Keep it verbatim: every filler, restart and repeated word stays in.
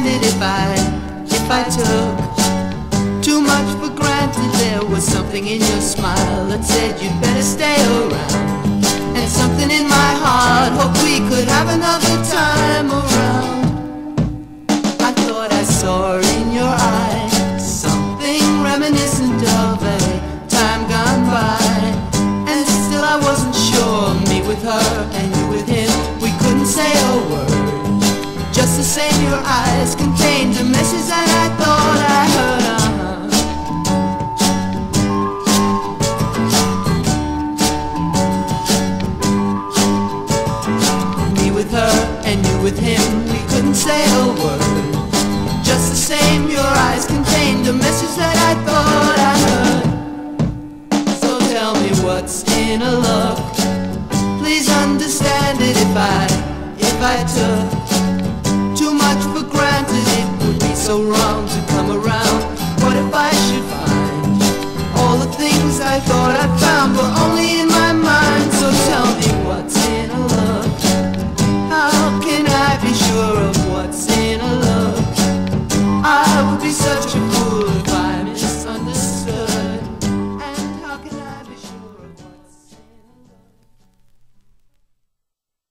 it if I, if I took too much for granted. There was something in your smile that said you'd better stay around, and something in my heart hoped we could have another time around. I thought I saw in your eyes something reminiscent of a time gone by, and still I wasn't sure. Me with her and you with him, we couldn't say a word. Just the same, your eyes contained a message that I thought I heard. Uh-huh. Me with her and you with him, we couldn't say a word. Just the same, your eyes contained a message that I thought I heard. So tell me what's in a look. Please understand it if I, if I took too much for granted. It would be so wrong to come around. What if I should find all the things I thought I found were only in my